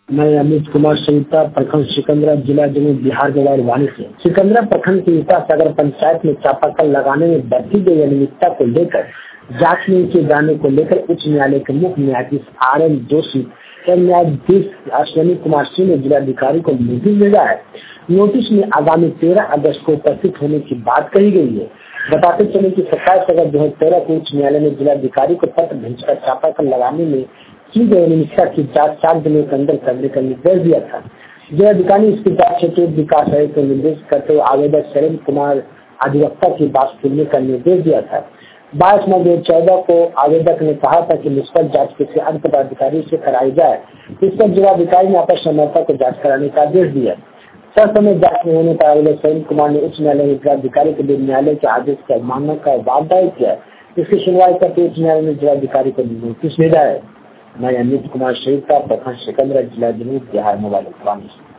मैं अमित कुमार संयुक्ता प्रखंड सिकंदरा जिला जमुई बिहार के वाणी से। सिकंदरा प्रखंड की ईटा सागर पंचायत में चापाकल लगाने में बरती गई अनियमितता को लेकर जांच नहीं किए जाने को लेकर उच्च न्यायालय के मुख्य न्यायाधीश RN जोशी और न्यायाधीश अश्विनी कुमार सिंह ने जिलाधिकारी को नोटिस भेजा है। नोटिस में आगामी 13 अगस्त को उपस्थित होने की बात कही गई है। बताते चले कि 27 अगस्त 2013 को उच्च न्यायालय ने जिलाधिकारी को पत्र भेजकर चापाकल लगाने में की गई अनियमितता की जांच 4 दिनों के अंदर करने का निर्देश दिया था। जिलाधिकारी ने इसकी जांच हेतु विकास आयुक्त को निर्देश करते हुए आवेदक शैलेंद्र कुमार अधिवक्ता की बात सुनने का निर्देश दिया था। 22 मई 2014 को आवेदक ने कहा था कि निष्पक्ष जांच किसी अन्य पदाधिकारी से कराई जाए। इस पर जिलाधिकारी ने आपस सहमति को जांच कराने का आदेश दिया। समय जांच में होने पर आवेदक शैलेंद्र कुमार ने उच्च न्यायालय में जिलाधिकारी के न्यायालय के आदेश की अवमानना का वादा किया। इसकी सुनवाई करते उच्च न्यायालय ने जिलाधिकारी को नोटिस भेजा है। मैं अमित कुमार संयुक्ता प्रखंड सिकंदरा जिला जमुई बिहार मोबाइल वाणी।